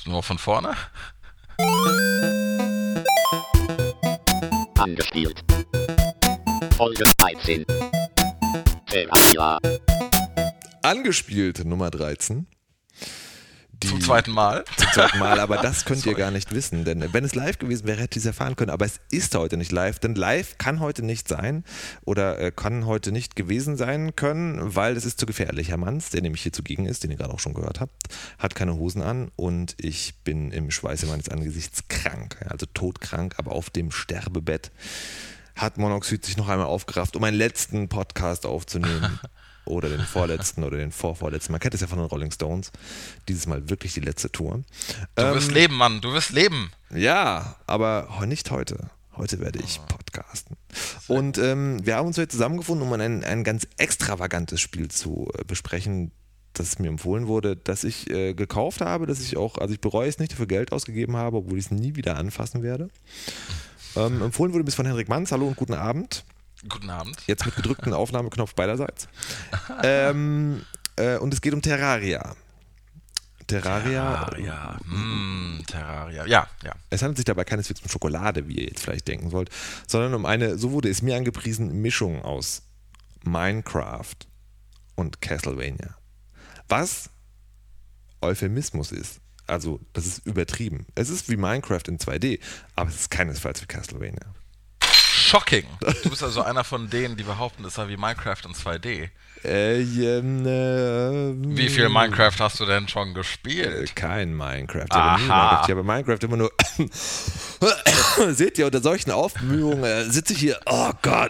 Nur von vorne. Angespielt. Folge 13. Terraria. Angespielt Nummer 13. Zum zweiten Mal. Zum zweiten Mal, aber das könnt ihr gar nicht wissen, denn wenn es live gewesen wäre, hätte ich es erfahren können, aber es ist heute nicht live, denn live kann heute nicht sein oder kann heute nicht gewesen sein können, weil es ist zu gefährlich. Herr Manns, der nämlich hier zugegen ist, den ihr gerade auch schon gehört habt, hat keine Hosen an und ich bin im Schweiße meines Angesichts krank, also todkrank, aber auf dem Sterbebett hat Monoxid sich noch einmal aufgerafft, um einen letzten Podcast aufzunehmen. Oder den vorletzten oder den vorvorletzten. Man kennt es ja von den Rolling Stones. Dieses Mal wirklich die letzte Tour. Du wirst leben, Mann, du wirst leben. Ja, aber nicht heute. Heute werde ich podcasten. Und wir haben uns heute zusammengefunden, um ein ganz extravagantes Spiel zu besprechen, das mir empfohlen wurde, das ich gekauft habe, das ich auch, also ich bereue es nicht, dafür Geld ausgegeben habe, obwohl ich es nie wieder anfassen werde. Empfohlen wurde bis von Henrik Manns. Hallo und guten Abend. Guten Abend. Jetzt mit gedrücktem Aufnahmeknopf beiderseits. Und es geht um Terraria. Terraria. Ja. Es handelt sich dabei keineswegs um Schokolade, wie ihr jetzt vielleicht denken sollt, sondern um eine, so wurde es mir angepriesen, Mischung aus Minecraft und Castlevania. Was Euphemismus ist. Also, das ist übertrieben. Es ist wie Minecraft in 2D, aber es ist keinesfalls wie Castlevania. Shocking. Du bist also einer von denen, die behaupten, es sei wie Minecraft in 2D. Wie viel Minecraft hast du denn schon gespielt? Kein Minecraft. Ich habe Minecraft immer nur. Seht ihr, unter solchen Aufbemühungen sitze ich hier. Oh Gott.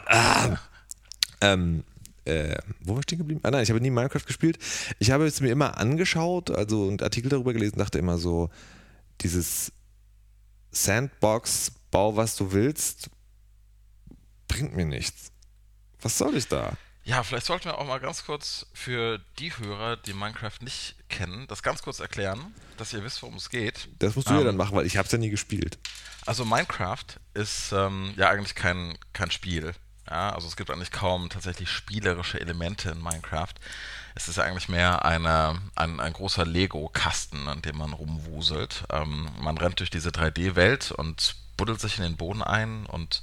Wo war ich stehen geblieben? Nein, ich habe nie Minecraft gespielt. Ich habe es mir immer angeschaut, also und Artikel darüber gelesen, dachte immer so, dieses Sandbox, bau was du willst, bringt mir nichts. Was soll ich da? Ja, vielleicht sollten wir auch mal ganz kurz für die Hörer, die Minecraft nicht kennen, das ganz kurz erklären, dass ihr wisst, worum es geht. Das musst du ja dann machen, weil ich habe es ja nie gespielt. Also Minecraft ist ja eigentlich kein Spiel. Ja, also es gibt eigentlich kaum tatsächlich spielerische Elemente in Minecraft. Es ist ja eigentlich mehr ein großer Lego-Kasten, an dem man rumwuselt. Man rennt durch diese 3D-Welt und buddelt sich in den Boden ein und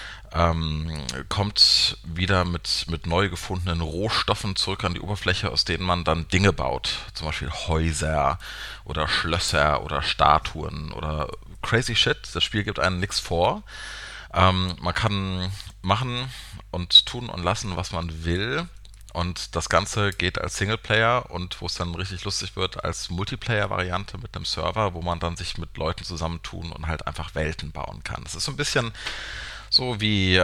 kommt wieder mit neu gefundenen Rohstoffen zurück an die Oberfläche, aus denen man dann Dinge baut. Zum Beispiel Häuser oder Schlösser oder Statuen oder crazy shit. Das Spiel gibt einem nichts vor. Man kann machen und tun und lassen, was man will. Und das Ganze geht als Singleplayer und wo es dann richtig lustig wird, als Multiplayer-Variante mit einem Server, wo man dann sich mit Leuten zusammentun und halt einfach Welten bauen kann. Das ist so ein bisschen so wie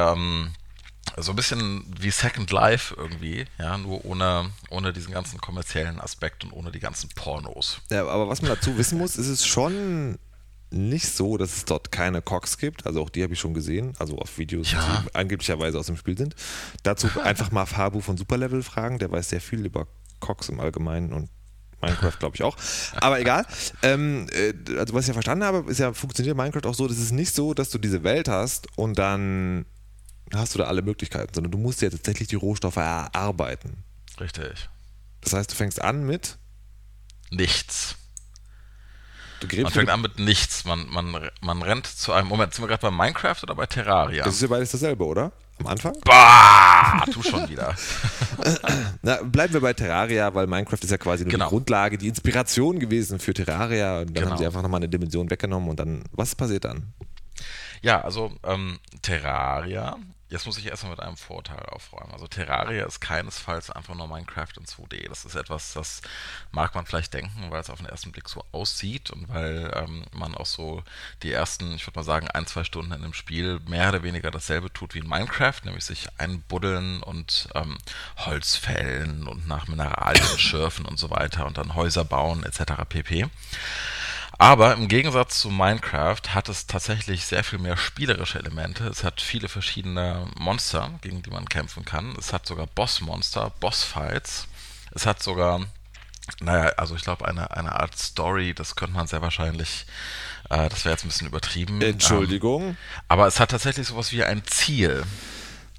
Second Life irgendwie, ja, nur ohne diesen ganzen kommerziellen Aspekt und ohne die ganzen Pornos. Ja, aber was man dazu wissen muss, ist es schon nicht so, dass es dort keine Cogs gibt. Also auch die habe ich schon gesehen, also auf Videos, die angeblicherweise aus dem Spiel sind. Dazu einfach mal Fabu von Superlevel fragen, der weiß sehr viel über Cogs im Allgemeinen und Minecraft glaube ich auch. Aber egal. Also was ich ja verstanden habe, funktioniert Minecraft auch so, dass es nicht so, dass du diese Welt hast und dann hast du da alle Möglichkeiten, sondern du musst ja tatsächlich die Rohstoffe erarbeiten. Richtig. Das heißt, du fängst an mit nichts. Man fängt an mit nichts. Man rennt zu einem. Moment, sind wir gerade bei Minecraft oder bei Terraria? Das ist ja beides dasselbe, oder? Am Anfang? Bah! Tu schon wieder. Na, bleiben wir bei Terraria, weil Minecraft ist ja quasi nur die Grundlage, die Inspiration gewesen für Terraria. Und dann haben sie einfach nochmal eine Dimension weggenommen und dann, was passiert dann? Ja, also Terraria, jetzt muss ich erstmal mit einem Vorteil aufräumen. Also Terraria ist keinesfalls einfach nur Minecraft in 2D. Das ist etwas, das mag man vielleicht denken, weil es auf den ersten Blick so aussieht und weil man auch so die ersten, ich würde mal sagen, 1-2 Stunden in dem Spiel mehr oder weniger dasselbe tut wie in Minecraft, nämlich sich einbuddeln und Holz fällen und nach Mineralien schürfen und so weiter und dann Häuser bauen etc. pp. Aber im Gegensatz zu Minecraft hat es tatsächlich sehr viel mehr spielerische Elemente. Es hat viele verschiedene Monster, gegen die man kämpfen kann. Es hat sogar Bossmonster, Bossfights. Es hat sogar, also ich glaube eine Art Story, das könnte man sehr wahrscheinlich, das wäre jetzt ein bisschen übertrieben. Entschuldigung. Aber es hat tatsächlich sowas wie ein Ziel.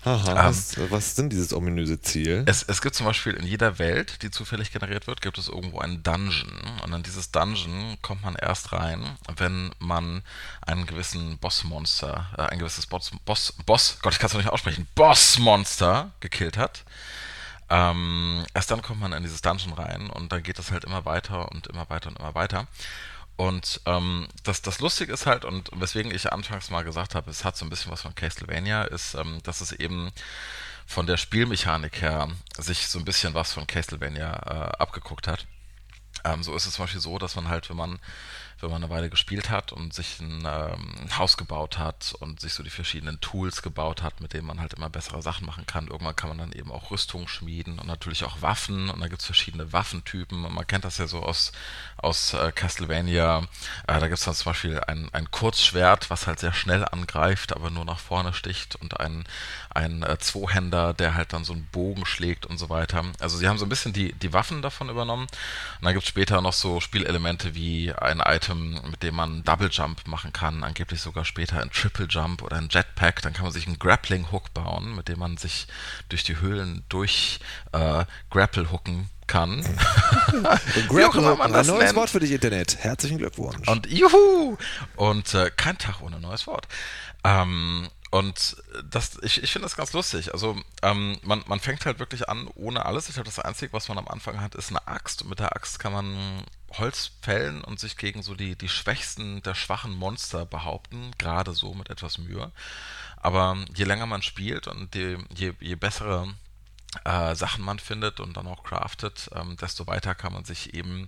Aha, was sind dieses ominöse Ziel? Es gibt zum Beispiel in jeder Welt, die zufällig generiert wird, gibt es irgendwo einen Dungeon. Und in dieses Dungeon kommt man erst rein, wenn man einen gewissen Bossmonster, ein gewisses Gott, ich kann es noch nicht aussprechen, Bossmonster gekillt hat. Erst dann kommt man in dieses Dungeon rein und dann geht es halt immer weiter und immer weiter und immer weiter. Und das Lustige ist halt, und weswegen ich anfangs mal gesagt habe, es hat so ein bisschen was von Castlevania, ist, dass es eben von der Spielmechanik her sich so ein bisschen was von Castlevania abgeguckt hat. So ist es zum Beispiel so, dass man halt, wenn man eine Weile gespielt hat und sich ein Haus gebaut hat und sich so die verschiedenen Tools gebaut hat, mit denen man halt immer bessere Sachen machen kann. Irgendwann kann man dann eben auch Rüstung schmieden und natürlich auch Waffen, und da gibt es verschiedene Waffentypen, und man kennt das ja so aus Castlevania. Da gibt es dann zum Beispiel ein Kurzschwert, was halt sehr schnell angreift, aber nur nach vorne sticht, und ein Zweihänder, der halt dann so einen Bogen schlägt und so weiter. Also sie haben so ein bisschen die Waffen davon übernommen, und dann gibt es später noch so Spielelemente wie ein Item, mit dem man Double Jump machen kann, angeblich sogar später ein Triple Jump oder ein Jetpack. Dann kann man sich einen Grappling Hook bauen, mit dem man sich durch die Höhlen Grapple hooken kann. Wie auch immer man das nennt. Ein neues Wort für dich, Internet. Herzlichen Glückwunsch. Und juhu! Und kein Tag ohne neues Wort. Und ich finde das ganz lustig. Also man fängt halt wirklich an ohne alles. Ich glaube, das Einzige, was man am Anfang hat, ist eine Axt. Und mit der Axt kann man Holz fällen und sich gegen so die schwächsten der schwachen Monster behaupten. Gerade so mit etwas Mühe. Aber je länger man spielt und je bessere Sachen man findet und dann auch craftet, desto weiter kann man sich eben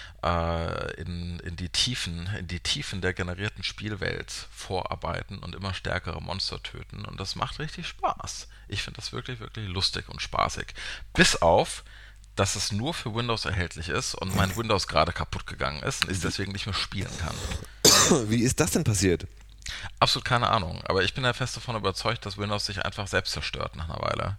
in die Tiefen der generierten Spielwelt vorarbeiten und immer stärkere Monster töten. Und das macht richtig Spaß. Ich finde das wirklich, wirklich lustig und spaßig. Bis auf, dass es nur für Windows erhältlich ist und mein Windows gerade kaputt gegangen ist und ich deswegen nicht mehr spielen kann. Wie ist das denn passiert? Absolut keine Ahnung. Aber ich bin ja fest davon überzeugt, dass Windows sich einfach selbst zerstört nach einer Weile.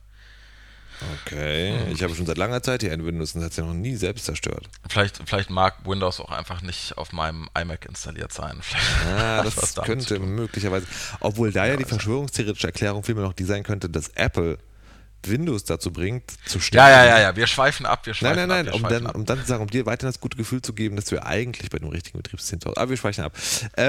Okay, ich habe schon seit langer Zeit hier ein Windows und hat es ja noch nie selbst zerstört. Vielleicht mag Windows auch einfach nicht auf meinem iMac installiert sein. Das könnte möglicherweise, obwohl da ja die verschwörungstheoretische Erklärung vielmehr noch die sein könnte, dass Apple Windows dazu bringt, zu sterben. Ja, wir schweifen ab. Nein, um dann zu sagen, um dir weiterhin das gute Gefühl zu geben, dass du ja eigentlich bei dem richtigen Betriebssystem zu Hause. Aber wir schweifen ab.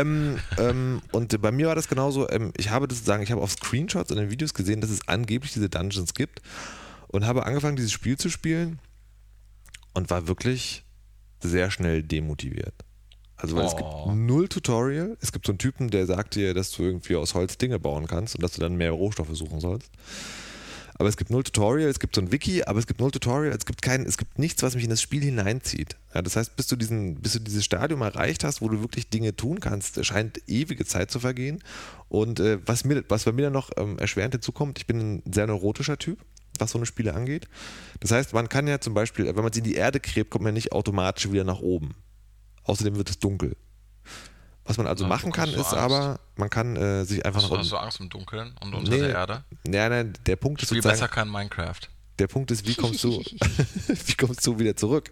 Und bei mir war das genauso, ich habe auf Screenshots und in Videos gesehen, dass es angeblich diese Dungeons gibt, und habe angefangen, dieses Spiel zu spielen und war wirklich sehr schnell demotiviert. Also, weil es gibt null Tutorial. Es gibt so einen Typen, der sagt dir, dass du irgendwie aus Holz Dinge bauen kannst und dass du dann mehr Rohstoffe suchen sollst. Aber es gibt null Tutorial, es gibt so ein Wiki, aber es gibt null Tutorial, es gibt nichts, was mich in das Spiel hineinzieht. Ja, das heißt, bis du dieses Stadium erreicht hast, wo du wirklich Dinge tun kannst, scheint ewige Zeit zu vergehen. Und was bei mir dann noch erschwerend hinzukommt, ich bin ein sehr neurotischer Typ, was so eine Spiele angeht. Das heißt, man kann ja zum Beispiel, wenn man sich in die Erde gräbt, kommt man nicht automatisch wieder nach oben. Außerdem wird es dunkel. Was man also machen kann, ist aber, man kann sich einfach Hast du Angst im Dunkeln und unter der Erde? Nein, der Punkt ist sozusagen... besser kein Minecraft. Der Punkt ist, wie kommst du wieder zurück?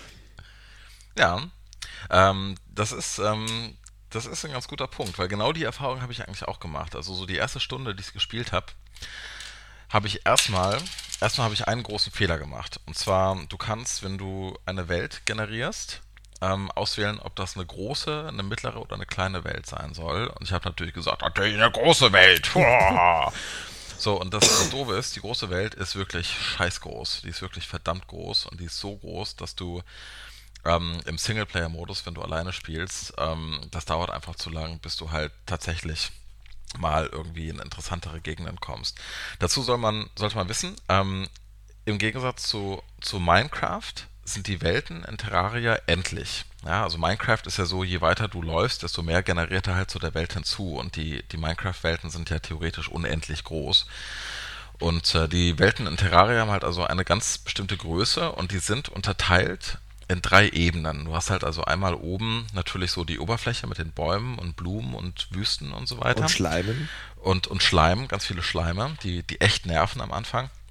Ja, das ist ein ganz guter Punkt, weil genau die Erfahrung habe ich eigentlich auch gemacht. Also so die erste Stunde, die ich gespielt habe, habe ich erstmal habe ich einen großen Fehler gemacht. Und zwar, du kannst, wenn du eine Welt generierst, auswählen, ob das eine große, eine mittlere oder eine kleine Welt sein soll. Und ich habe natürlich gesagt, natürlich eine große Welt. So, und das Doofe ist, die große Welt ist wirklich scheiß groß. Die ist wirklich verdammt groß, und die ist so groß, dass du im Singleplayer-Modus, wenn du alleine spielst, das dauert einfach zu lang, bis du halt tatsächlich mal irgendwie in interessantere Gegenden kommst. Dazu sollte man wissen, im Gegensatz zu Minecraft sind die Welten in Terraria endlich. Ja, also Minecraft ist ja so, je weiter du läufst, desto mehr generiert er halt zu der Welt hinzu, und die Minecraft-Welten sind ja theoretisch unendlich groß. Und die Welten in Terraria haben halt also eine ganz bestimmte Größe, und die sind unterteilt in 3 Ebenen. Du hast halt also einmal oben natürlich so die Oberfläche mit den Bäumen und Blumen und Wüsten und so weiter. Und Schleimen. Und Schleim, ganz viele Schleime, die echt nerven am Anfang.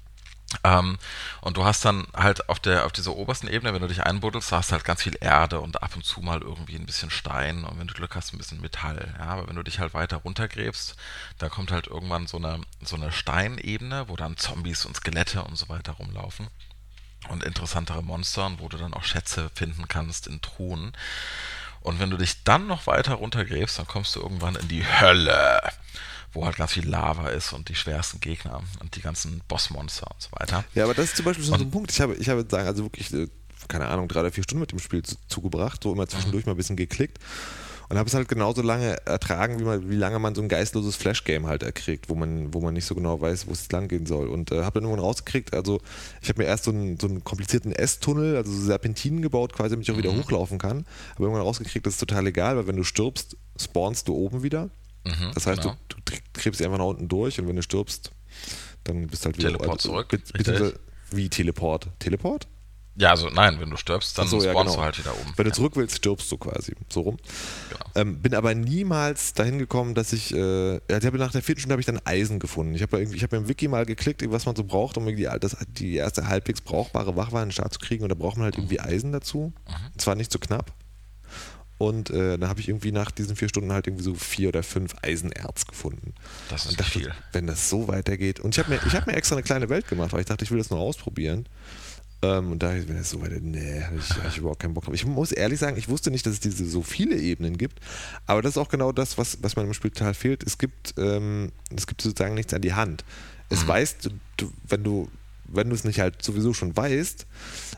Und du hast dann halt auf dieser obersten Ebene, wenn du dich einbuddelst, da hast du halt ganz viel Erde und ab und zu mal irgendwie ein bisschen Stein und wenn du Glück hast, ein bisschen Metall. Ja, aber wenn du dich halt weiter runtergräbst, da kommt halt irgendwann so eine Steinebene, wo dann Zombies und Skelette und so weiter rumlaufen. Und interessantere Monster, wo du dann auch Schätze finden kannst in Truhen. Und wenn du dich dann noch weiter runtergräbst, dann kommst du irgendwann in die Hölle, wo halt ganz viel Lava ist und die schwersten Gegner und die ganzen Bossmonster und so weiter. Ja, aber das ist zum Beispiel so Und ein Punkt. Ich habe sagen, also wirklich, keine Ahnung, 3 oder 4 Stunden mit dem Spiel zugebracht, so immer zwischendurch mal ein bisschen geklickt. Und habe es halt genauso lange ertragen, wie lange man so ein geistloses Flash-Game halt erkriegt, wo man nicht so genau weiß, wo es lang gehen soll. Und habe dann irgendwann rausgekriegt, also ich habe mir erst so einen komplizierten S-Tunnel, also so Serpentinen gebaut, quasi, damit ich auch wieder hochlaufen kann. Aber irgendwann rausgekriegt, das ist total egal, weil wenn du stirbst, spawnst du oben wieder. Das heißt, genau. du krebst dich einfach nach unten durch und wenn du stirbst, dann bist du halt wieder... Teleport zurück, Beziehungsweise, wie Teleport? Teleport? Ja, also nein, wenn du stirbst, dann Ach so, ja, spawnst genau. du halt wieder oben. Wenn du zurück willst, stirbst du quasi. So rum. Genau. Bin aber niemals dahin gekommen, dass ich, nach der 4. Stunde habe ich dann Eisen gefunden. Ich habe im Wiki mal geklickt, was man so braucht, um irgendwie die erste halbwegs brauchbare Wachware in den Start zu kriegen. Und da braucht man halt irgendwie Eisen dazu. Und zwar nicht so knapp. Und dann habe ich irgendwie nach diesen 4 Stunden halt irgendwie so 4 oder 5 Eisenerz gefunden. Das ist und dachte, viel. wenn das so weitergeht. Und ich hab mir extra eine kleine Welt gemacht, weil ich dachte, ich will das nur ausprobieren. Und da, wenn das so weiter, habe ich überhaupt keinen Bock drauf. Ich muss ehrlich sagen, ich wusste nicht, dass es so viele Ebenen gibt, aber das ist auch genau das, was mir im Spiel total fehlt. Es gibt sozusagen nichts an die Hand. Es weißt, wenn du es nicht halt sowieso schon weißt,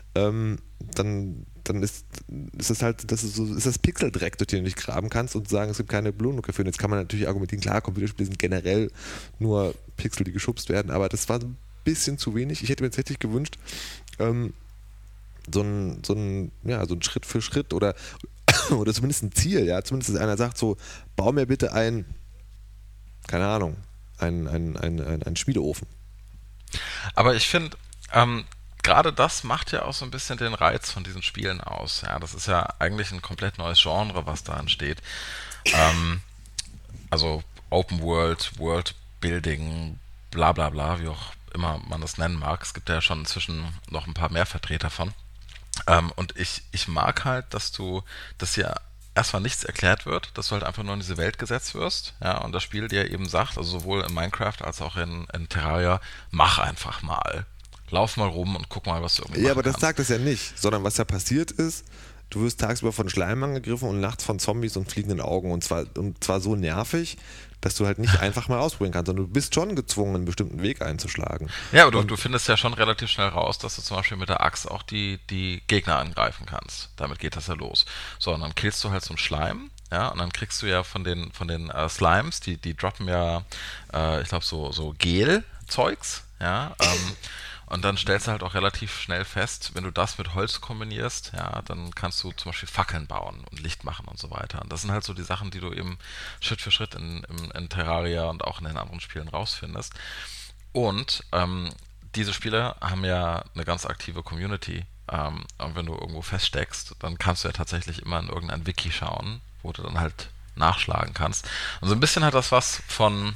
dann ist es halt, ist das Pixeldreck, durch den du dich graben kannst und sagen, es gibt keine Belohnung dafür. Und jetzt kann man natürlich argumentieren, klar, Computerspiele sind generell nur Pixel, die geschubst werden, aber das war so ein bisschen zu wenig. Ich hätte mir tatsächlich gewünscht, so ein Schritt für Schritt oder zumindest ein Ziel, ja, zumindest, dass einer sagt so, bau mir bitte keine Ahnung, ein Schmiedeofen. Aber ich finde, gerade das macht ja auch so ein bisschen den Reiz von diesen Spielen aus. Ja, das ist ja eigentlich ein komplett neues Genre, was da entsteht. Also Open World, World Building, bla bla bla, wie auch immer man das nennen mag. Es gibt ja schon inzwischen noch ein paar mehr Vertreter von. Und ich mag halt, dass hier erstmal nichts erklärt wird, dass du halt einfach nur in diese Welt gesetzt wirst, ja, und das Spiel dir eben sagt, also sowohl in Minecraft als auch in Terraria, mach einfach mal. Lauf mal rum und guck mal, was du irgendwie Ja, machen aber das kannst. sagt es ja nicht, sondern was ja passiert ist, du wirst tagsüber von Schleim angegriffen und nachts von Zombies und fliegenden Augen und zwar so nervig, dass du halt nicht einfach mal ausprobieren kannst, sondern du bist schon gezwungen, einen bestimmten Weg einzuschlagen. Ja, aber du findest ja schon relativ schnell raus, dass du zum Beispiel mit der Axt auch die Gegner angreifen kannst. Damit geht das ja los. So, und dann killst du halt so einen Schleim, ja, und dann kriegst du ja von den Slimes, die droppen ja, ich glaube, so Gel-Zeugs, ja, und dann stellst du halt auch relativ schnell fest, wenn du das mit Holz kombinierst, ja, dann kannst du zum Beispiel Fackeln bauen und Licht machen und so weiter. Und das sind halt so die Sachen, die du eben Schritt für Schritt in Terraria und auch in den anderen Spielen rausfindest. Und diese Spiele haben ja eine ganz aktive Community. Und wenn du irgendwo feststeckst, dann kannst du ja tatsächlich immer in irgendein Wiki schauen, wo du dann halt nachschlagen kannst. Und so ein bisschen hat das was von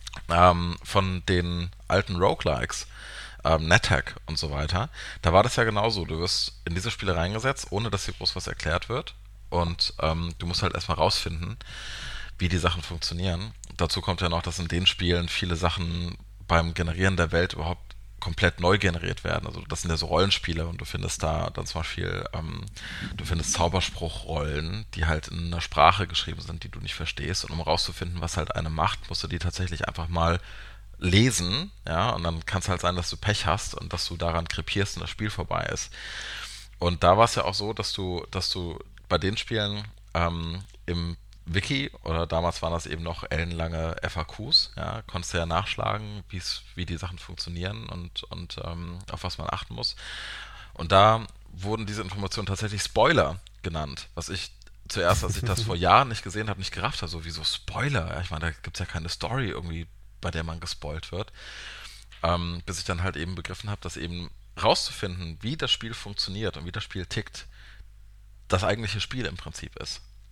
den alten Roguelikes, NetHack und so weiter. Da war das ja genauso. Du wirst in diese Spiele reingesetzt, ohne dass dir groß was erklärt wird. Und du musst halt erstmal rausfinden, wie die Sachen funktionieren. Dazu kommt ja noch, dass in den Spielen viele Sachen beim Generieren der Welt überhaupt komplett neu generiert werden. Also das sind ja so Rollenspiele und du findest da dann zum Beispiel, du findest Zauberspruchrollen, die halt in einer Sprache geschrieben sind, die du nicht verstehst. Und um rauszufinden, was halt eine macht, musst du die tatsächlich einfach mal lesen, ja, und dann kann es halt sein, dass du Pech hast und dass du daran krepierst und das Spiel vorbei ist. Und da war es ja auch so, dass du bei den Spielen im Wiki, oder damals waren das eben noch ellenlange FAQs, ja, konntest du ja nachschlagen, wie die Sachen funktionieren und auf was man achten muss. Und da wurden diese Informationen tatsächlich Spoiler genannt, was ich zuerst, als ich das vor Jahren nicht gesehen habe, nicht gerafft habe, so wieso Spoiler? Ja, ich meine, da gibt es ja keine Story irgendwie, bei der man gespoilt wird, bis ich dann halt eben begriffen habe, dass eben rauszufinden, wie das Spiel funktioniert und wie das Spiel tickt, das eigentliche Spiel im Prinzip ist.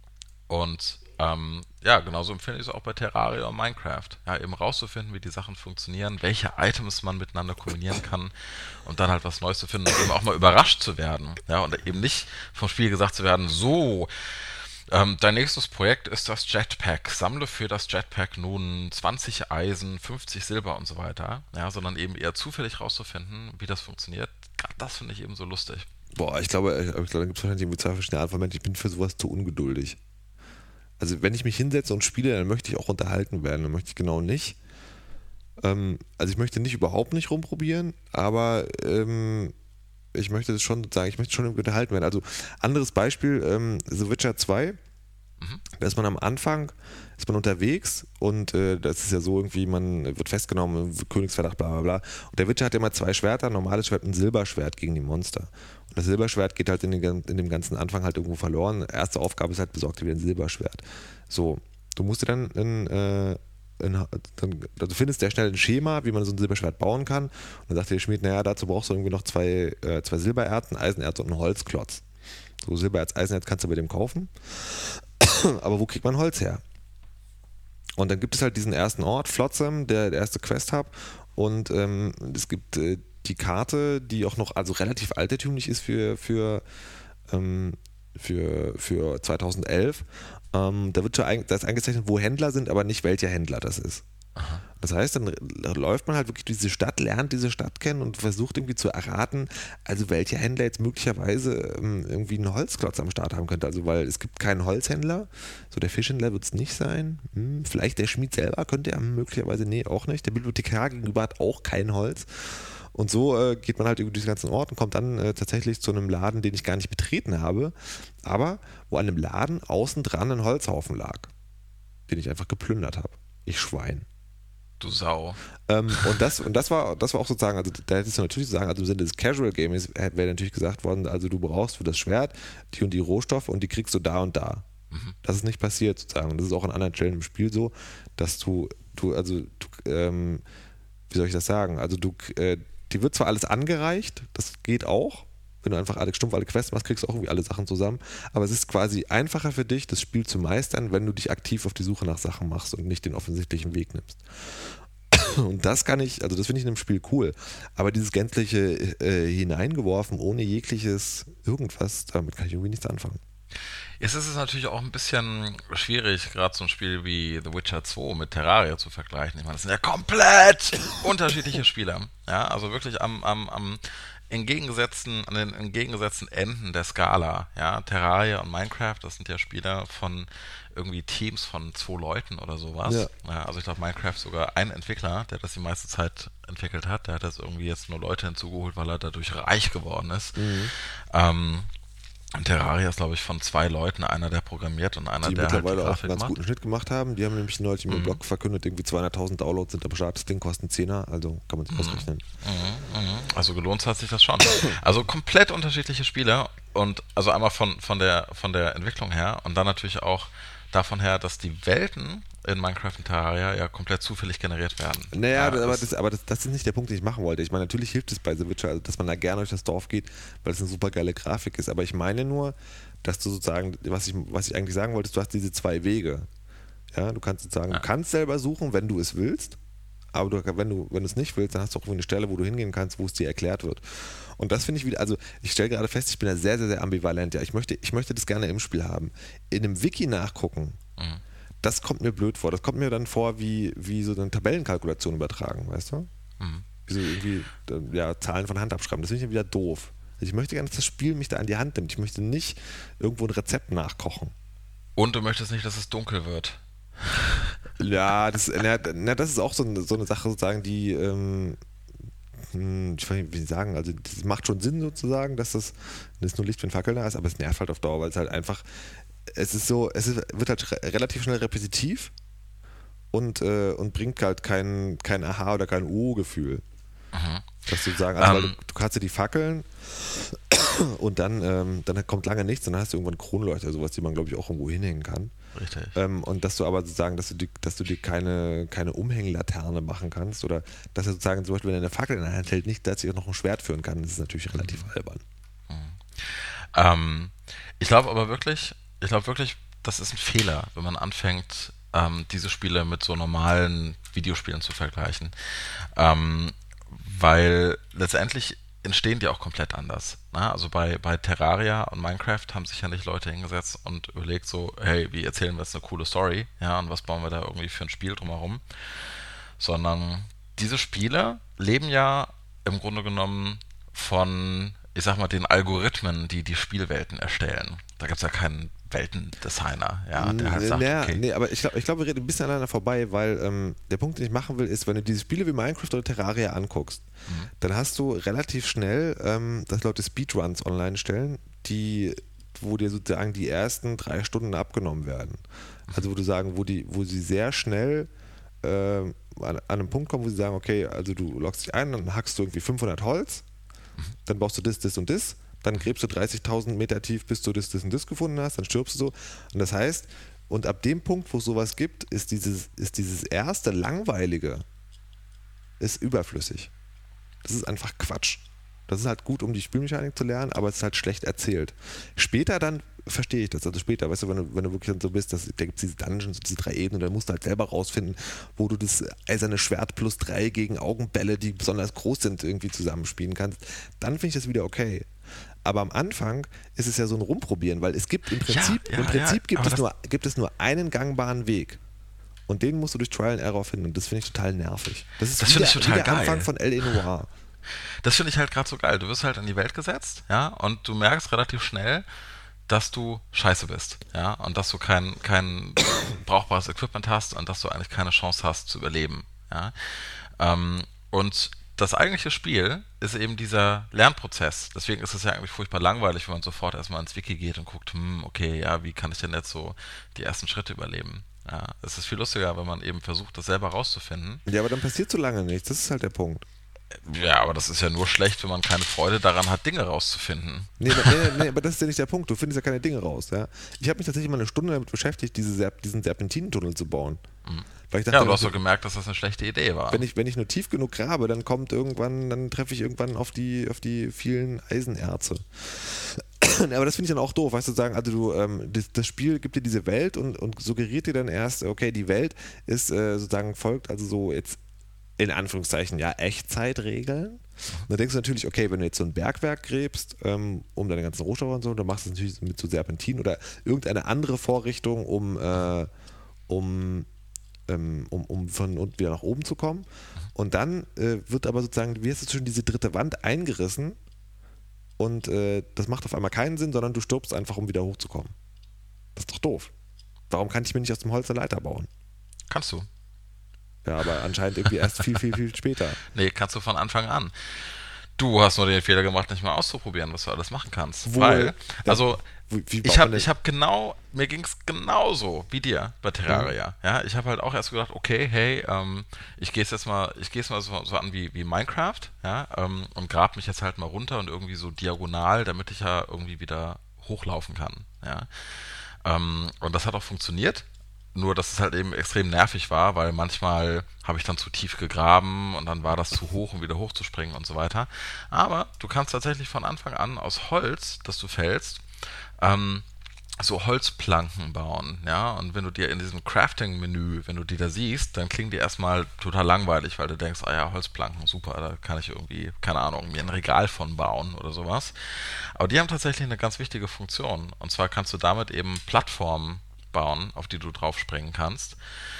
Und ja, genauso empfinde ich es auch bei Terraria und Minecraft. Ja, eben rauszufinden, wie die Sachen funktionieren, welche Items man miteinander kombinieren kann und dann halt was Neues zu finden und eben auch mal überrascht zu werden. Ja, und eben nicht vom Spiel gesagt zu werden, so, dein nächstes Projekt ist das Jetpack. Sammle für das Jetpack nun 20 Eisen, 50 Silber und so weiter. Ja, sondern eben eher zufällig rauszufinden, wie das funktioniert. Gerade das finde ich eben so lustig. Boah, ich glaube, da gibt es wahrscheinlich irgendwie zwei verschiedene Arten von Menschen. Ich bin für sowas zu ungeduldig. Also wenn ich mich hinsetze und spiele, dann möchte ich auch unterhalten werden. Dann möchte ich genau nicht. Also ich möchte nicht überhaupt nicht rumprobieren, aber ich möchte das schon sagen, ich möchte schon irgendwie unterhalten werden. Also anderes Beispiel, The Witcher 2, da ist man am Anfang, ist man unterwegs und das ist ja so irgendwie, man wird festgenommen, Königsverdacht, bla bla bla. Und der Witcher hat ja immer zwei Schwerter, ein normales Schwert und ein Silberschwert gegen die Monster. Und das Silberschwert geht halt in dem ganzen Anfang halt irgendwo verloren. Erste Aufgabe ist halt, besorgt dir wieder ein Silberschwert. So, du musst dir dann du findest sehr schnell ein Schema, wie man so ein Silberschwert bauen kann. Und dann sagt der Schmied, naja, dazu brauchst du irgendwie noch zwei Silbererz, ein Eisenerz und einen Holzklotz. So Silbererz, Eisenerz kannst du bei dem kaufen. Aber wo kriegt man Holz her? Und dann gibt es halt diesen ersten Ort, Flotsam, der erste Quest-Hub. Und es gibt die Karte, die auch noch also relativ altertümlich ist für 2011. Da ist eingezeichnet, wo Händler sind, aber nicht welcher Händler das ist. Aha. Das heißt, dann läuft man halt wirklich diese Stadt, lernt diese Stadt kennen und versucht irgendwie zu erraten, also welcher Händler jetzt möglicherweise irgendwie einen Holzklotz am Start haben könnte. Also weil es gibt keinen Holzhändler, so der Fischhändler wird es nicht sein. Vielleicht der Schmied selber könnte er möglicherweise, nee, auch nicht. Der Bibliothekar gegenüber hat auch kein Holz. Und so geht man halt über diesen ganzen Ort und kommt dann tatsächlich zu einem Laden, den ich gar nicht betreten habe, aber wo an dem Laden außen dran ein Holzhaufen lag, den ich einfach geplündert habe. Ich Schwein. Du Sau. Und das war auch sozusagen, also da hättest du natürlich zu sagen, also im Sinne des Casual Gamings wäre natürlich gesagt worden, also du brauchst für das Schwert die und die Rohstoffe und die kriegst du da und da. Das ist nicht passiert sozusagen. Und das ist auch an anderen Stellen im Spiel so, dass wie soll ich das sagen? Also die wird zwar alles angereicht, das geht auch, wenn du einfach stumpf alle Quests machst, kriegst du auch irgendwie alle Sachen zusammen, aber es ist quasi einfacher für dich, das Spiel zu meistern, wenn du dich aktiv auf die Suche nach Sachen machst und nicht den offensichtlichen Weg nimmst. Und das finde ich in dem Spiel cool, aber dieses gänzliche hineingeworfen, ohne jegliches irgendwas, damit kann ich irgendwie nichts anfangen. Jetzt ist es natürlich auch ein bisschen schwierig, gerade so ein Spiel wie The Witcher 2 mit Terraria zu vergleichen. Ich meine, das sind ja komplett unterschiedliche Spiele. Ja, also wirklich an den entgegengesetzten Enden der Skala. Ja, Terraria und Minecraft, das sind ja Spiele von irgendwie Teams von 2 Leuten oder sowas. Ja. Ja, also ich glaube, Minecraft sogar ein Entwickler, der das die meiste Zeit entwickelt hat, der hat das irgendwie jetzt nur Leute hinzugeholt, weil er dadurch reich geworden ist. Terraria ist, glaube ich, von 2 Leuten, einer, der programmiert und einer, die der halt die mittlerweile auch Grafik einen ganz macht. guten Schnitt gemacht haben. Die haben nämlich neulich im Blog verkündet, irgendwie 200.000 Downloads sind am Start. Das Ding kostet einen Zehner, also kann man sich ausrechnen. Also gelohnt hat sich das schon. Also komplett unterschiedliche Spiele und also einmal von der Entwicklung her und dann natürlich auch davon her, dass die Welten in Minecraft und Terraria ja komplett zufällig generiert werden. Naja, ja, das ist nicht der Punkt, den ich machen wollte. Ich meine, natürlich hilft es bei The Witcher, also, dass man da gerne durch das Dorf geht, weil es eine super geile Grafik ist. Aber ich meine nur, dass du sozusagen, was ich eigentlich sagen wollte, du hast diese 2 Wege. Ja, du kannst sozusagen, du kannst selber suchen, wenn du es willst, aber wenn du es nicht willst, dann hast du auch eine Stelle, wo du hingehen kannst, wo es dir erklärt wird. Und das finde ich wieder, also ich stelle gerade fest, ich bin da sehr, sehr, sehr ambivalent. Ja, ich möchte das gerne im Spiel haben. In einem Wiki nachgucken, das kommt mir blöd vor. Das kommt mir dann vor, wie so eine Tabellenkalkulation übertragen, weißt du? Wie so irgendwie Zahlen von Hand abschreiben. Das finde ich wieder doof. Also ich möchte gerne, dass das Spiel mich da an die Hand nimmt. Ich möchte nicht irgendwo ein Rezept nachkochen. Und du möchtest nicht, dass es dunkel wird. Ja, das ist auch so eine Sache sozusagen, die ich weiß nicht, wie sagen, also das macht schon Sinn sozusagen, dass das nur Licht, wenn Fackel da ist, aber es nervt halt auf Dauer, weil es halt einfach, wird halt relativ schnell repetitiv und bringt halt kein Aha- oder kein Oh-Gefühl. Dass du sagen, also weil du kannst dir die Fackeln und dann kommt lange nichts und dann hast du irgendwann Kronleuchter, sowas, die man glaube ich auch irgendwo hinhängen kann. Richtig. Und dass du aber sozusagen, dass du dir keine Umhänglaterne machen kannst oder dass er sozusagen zum Beispiel, wenn er eine Fackel in der Hand hält, nicht, dass er noch ein Schwert führen kann, das ist natürlich relativ albern. Ich glaube wirklich, das ist ein Fehler, wenn man anfängt, diese Spiele mit so normalen Videospielen zu vergleichen. Weil letztendlich entstehen die auch komplett anders. Ne? Also bei Terraria und Minecraft haben sich ja nicht Leute hingesetzt und überlegt so, hey, wie erzählen wir jetzt eine coole Story? Ja, und was bauen wir da irgendwie für ein Spiel drumherum? Sondern diese Spiele leben ja im Grunde genommen von, ich sag mal, den Algorithmen, die die Spielwelten erstellen. Da gibt es ja keinen Weltendesigner, ja, der halt sagt, okay. Nee, aber ich glaube, wir reden ein bisschen aneinander vorbei, weil der Punkt, den ich machen will, ist, wenn du diese Spiele wie Minecraft oder Terraria anguckst, dann hast du relativ schnell, dass Leute Speedruns online stellen, wo dir sozusagen die ersten 3 Stunden abgenommen werden. Also wo sie sehr schnell an einem Punkt kommen, wo sie sagen, okay, also du loggst dich ein, dann hackst du irgendwie 500 Holz, dann baust du das und das, dann gräbst du 30.000 Meter tief, bis du das und das gefunden hast, dann stirbst du so. Und das heißt, und ab dem Punkt, wo es sowas gibt, ist dieses erste Langweilige ist überflüssig. Das ist einfach Quatsch. Das ist halt gut, um die Spielmechanik zu lernen, aber es ist halt schlecht erzählt. Später dann verstehe ich das. Also später, weißt du, wenn du wirklich dann so bist, da gibt es diese Dungeons, diese 3 Ebenen, dann musst du halt selber rausfinden, wo du das eiserne Schwert plus 3 gegen Augenbälle, die besonders groß sind, irgendwie zusammenspielen kannst. Dann finde ich das wieder okay. Aber am Anfang ist es ja so ein Rumprobieren, weil es gibt im Prinzip gibt es nur einen gangbaren Weg. Und den musst du durch Trial and Error finden. Und das finde ich total nervig. Das finde ich total wie der geil. Anfang von L.A. Noire. Das finde ich halt gerade so geil. Du wirst halt in die Welt gesetzt, ja, und du merkst relativ schnell, dass du scheiße bist, ja, und dass du kein brauchbares Equipment hast und dass du eigentlich keine Chance hast zu überleben, ja. Und das eigentliche Spiel ist eben dieser Lernprozess. Deswegen ist es ja eigentlich furchtbar langweilig, wenn man sofort erstmal ins Wiki geht und guckt, okay, ja, wie kann ich denn jetzt so die ersten Schritte überleben? Ja, es ist viel lustiger, wenn man eben versucht, das selber rauszufinden. Ja, aber dann passiert so lange nichts. Das ist halt der Punkt. Ja, aber das ist ja nur schlecht, wenn man keine Freude daran hat, Dinge rauszufinden. Nee, aber das ist ja nicht der Punkt. Du findest ja keine Dinge raus. Ja? Ich habe mich tatsächlich mal eine Stunde damit beschäftigt, diesen Serpentinentunnel zu bauen. Weil ich dachte, ja, du hast doch gemerkt, dass das eine schlechte Idee war. Wenn ich nur tief genug grabe, dann treffe ich irgendwann auf die vielen Eisenerze. Aber das finde ich dann auch doof, weißt du, sagen, also das Spiel gibt dir diese Welt und suggeriert dir dann erst, okay, die Welt ist sozusagen folgt, also so jetzt in Anführungszeichen, ja, Echtzeitregeln. Und dann denkst du natürlich, okay, wenn du jetzt so ein Bergwerk gräbst, um deine ganzen Rohstoffe und so, dann machst du es natürlich mit so Serpentin oder irgendeine andere Vorrichtung, um von unten wieder nach oben zu kommen. Und dann wird aber sozusagen, wie heißt es schon, diese dritte Wand eingerissen und das macht auf einmal keinen Sinn, sondern du stirbst einfach, um wieder hochzukommen. Das ist doch doof. Warum kann ich mir nicht aus dem Holz eine Leiter bauen? Kannst du. Ja, aber anscheinend irgendwie erst viel, viel, viel später. Nee, kannst du von Anfang an. Du hast nur den Fehler gemacht, nicht mal auszuprobieren, was du alles machen kannst. Weil, also, mir ging es genauso wie dir bei Terraria. Ja, ich habe halt auch erst gedacht, okay, hey, ich gehe es jetzt mal so an wie Minecraft, ja, und grab mich jetzt halt mal runter und irgendwie so diagonal, damit ich ja irgendwie wieder hochlaufen kann, ja. Und das hat auch funktioniert. Nur, dass es halt eben extrem nervig war, weil manchmal habe ich dann zu tief gegraben und dann war das zu hoch, um wieder hochzuspringen und so weiter. Aber du kannst tatsächlich von Anfang an aus Holz, das du fällst, so Holzplanken bauen, ja, und wenn du dir in diesem Crafting-Menü, wenn du die da siehst, dann klingen die erstmal total langweilig, weil du denkst, ah ja, Holzplanken, super, da kann ich irgendwie, keine Ahnung, mir ein Regal von bauen oder sowas. Aber die haben tatsächlich eine ganz wichtige Funktion, und zwar kannst du damit eben Plattformen bauen, auf die du drauf springen kannst,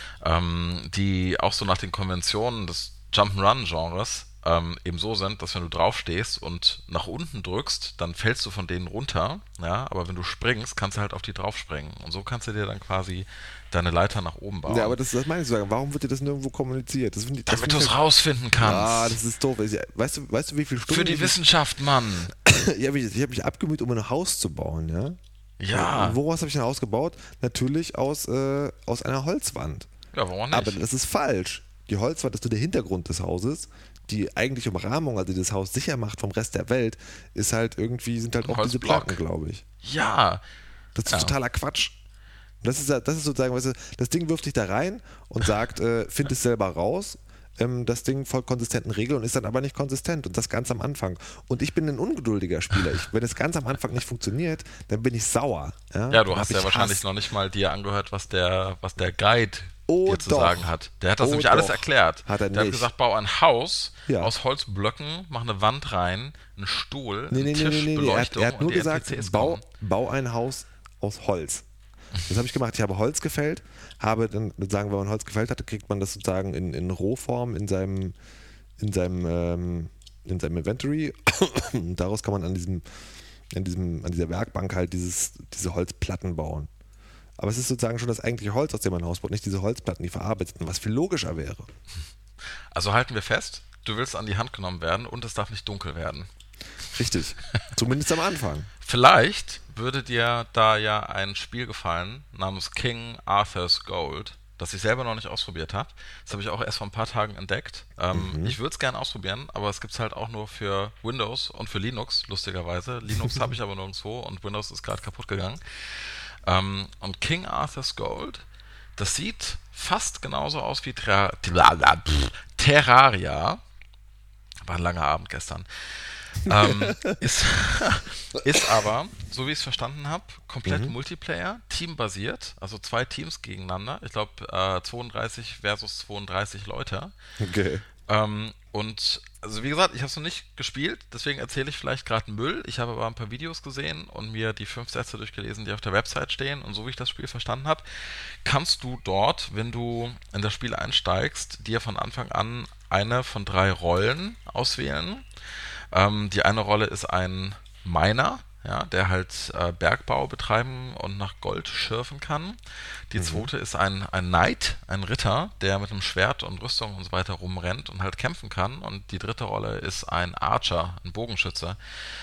die auch so nach den Konventionen des Jump'n'Run-Genres eben so sind, dass wenn du drauf stehst und nach unten drückst, dann fällst du von denen runter, ja, aber wenn du springst, kannst du halt auf die drauf springen und so kannst du dir dann quasi deine Leiter nach oben bauen. Ja, aber das meine ich zu sagen, warum wird dir das nirgendwo kommuniziert? Damit du es rausfinden kannst. Ah, das ist doof. Weißt du, wie viele Stunden... Für die Wissenschaft, Mann! Ich habe mich abgemüht, um ein Haus zu bauen, ja? Ja. Woraus habe ich ein Haus gebaut? Natürlich aus einer Holzwand. Ja, warum nicht? Aber das ist falsch. Die Holzwand ist nur der Hintergrund des Hauses. Die eigentliche Umrahmung, also die das Haus sicher macht vom Rest der Welt, sind halt auch diese Platten, glaube ich. Ja. Das ist totaler Quatsch. Das ist sozusagen, weißt du, das Ding wirft dich da rein und sagt, find es selber raus. das Ding voll konsistenten Regeln und ist dann aber nicht konsistent und das ganz am Anfang. Und ich bin ein ungeduldiger Spieler. Wenn es ganz am Anfang nicht funktioniert, dann bin ich sauer. Ja, du hast ja wahrscheinlich noch nicht mal dir angehört, was der Guide dir zu sagen hat. Der hat das nämlich alles erklärt. Hat er der nicht. hat gesagt, bau ein Haus Ja. aus Holzblöcken, mach eine Wand rein, einen Stuhl, Nee, einen Tisch, Beleuchtung Er hat nur und die gesagt, NPCs bau kommen. ein Haus aus Holz. Das habe ich gemacht. Ich habe Holz gefällt, habe dann sagen, wenn man Holz gefällt hatte, kriegt man das sozusagen in Rohform in seinem Inventory. Und daraus kann man an dieser Werkbank halt diese Holzplatten bauen. Aber es ist sozusagen schon das eigentliche Holz, aus dem man ein Haus baut, nicht diese Holzplatten, die verarbeiteten, was viel logischer wäre. Also halten wir fest, du willst an die Hand genommen werden und es darf nicht dunkel werden. Richtig. Zumindest am Anfang. Vielleicht würde dir da ja ein Spiel gefallen namens King Arthur's Gold, das ich selber noch nicht ausprobiert habe. Das habe ich auch erst vor ein paar Tagen entdeckt. Ich würde es gerne ausprobieren, aber es gibt es halt auch nur für Windows und für Linux, lustigerweise. Linux habe ich aber nirgendwo und Windows ist gerade kaputt gegangen. Und King Arthur's Gold, das sieht fast genauso aus wie Terraria. War ein langer Abend gestern. Ist aber, so wie ich es verstanden habe, komplett Multiplayer, teambasiert, also 2 Teams gegeneinander. Ich glaube 32 versus 32 Leute. Okay. Und also wie gesagt, ich habe es noch nicht gespielt, deswegen erzähle ich vielleicht gerade Müll. Ich habe aber ein paar Videos gesehen und mir die 5 Sätze durchgelesen, die auf der Website stehen. Und so wie ich das Spiel verstanden habe, kannst du dort, wenn du in das Spiel einsteigst, dir von Anfang an eine von 3 Rollen auswählen. Die eine Rolle ist ein Miner, ja, der halt Bergbau betreiben und nach Gold schürfen kann. Die zweite ist ein Knight, ein Ritter, der mit einem Schwert und Rüstung und so weiter rumrennt und halt kämpfen kann. Und die dritte Rolle ist ein Archer, ein Bogenschütze,